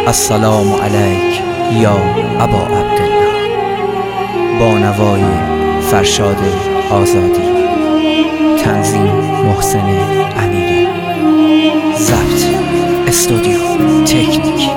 السلام علیک یا ابا عبدالله. با نوای فرشاد آزادی، تنظیم محسن امیری، ضبط استودیو تکنیک.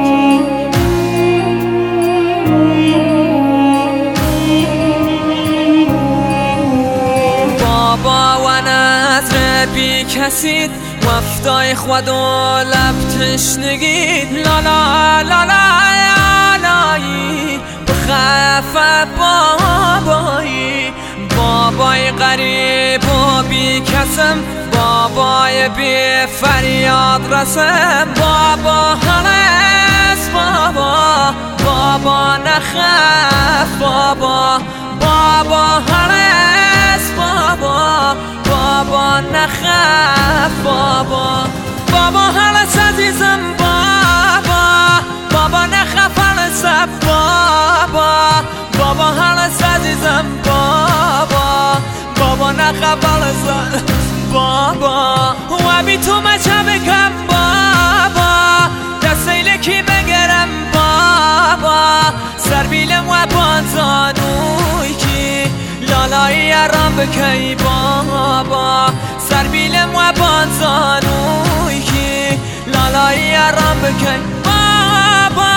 بابا و نظر بی کسید وفتای خود و لب تشنگید لالا لالا لایی بخف بابایی. بابای غریب و بی کسم، بابای بی فریاد رسم. بابا هنس بابا، بابا نخف بابا، بابا هنس بابا، بابا نخف بابا. بابا هنس عزیزم بابا، بابا نخف هنس بابا، بابا هنس عزیزم بابا، بابا نخف هنس بابا. و بی تو مچه بکم بابا، دستیل کی بگرم بابا، سر بیلم و بانزانوی کی لالایی رام بکی بابا، سر بیلم و بانزانوی کی لالایی رام بکی بابا.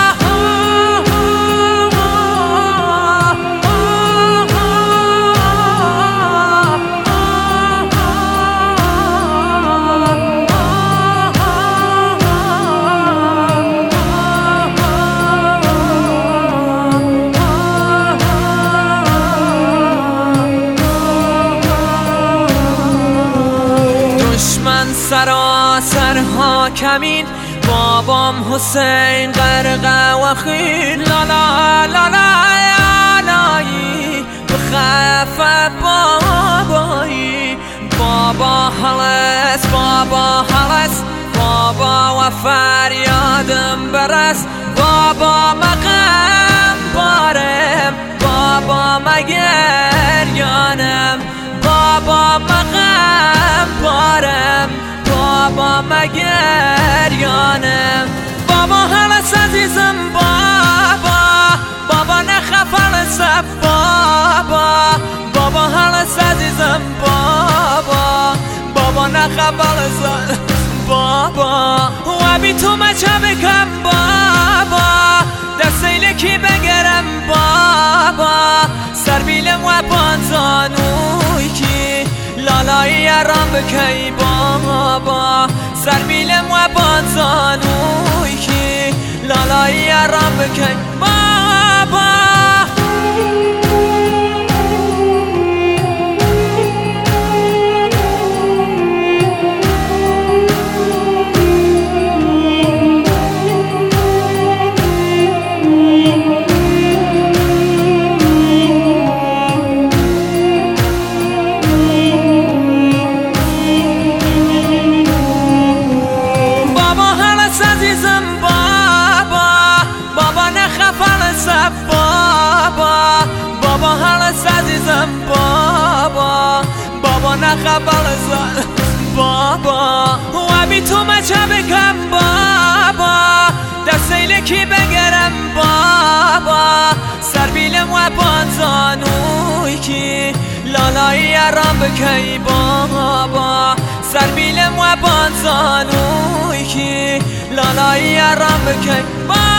دشمن سراسر حاکمین، بابام حسین غرقه و خیل لالا لالا لایی بخف بابایی. بابا هلس بابا هلس بابا و فریادم برس. بابا مقام بارم بابا مگریانم، بابا مقام بارم بابا مگریانم. بابا هلس عزیزم بابا، بابا نخف هلس بابا، بابا هلس عزیزم بابا، بابا نخف هلس بابا. و بی تو مچه بکم بابا، دستیل کی بگرم بابا، سر بیلم و بانزانوی کی لالایی رام بکی بابا، سر بیلم و بانزانوی کی لالایی رام بکی بابا. بابا بابا هلس عزیزم بابا، بابا نخف هلس بابا. و بی تو مچه بکم بابا، دستیل کی بگرم بابا، سر بیلم و بانزانوی کی لالایی رام بکی بابا، سر بیلم و بانزانوی کی لالایی رام بکی بابا.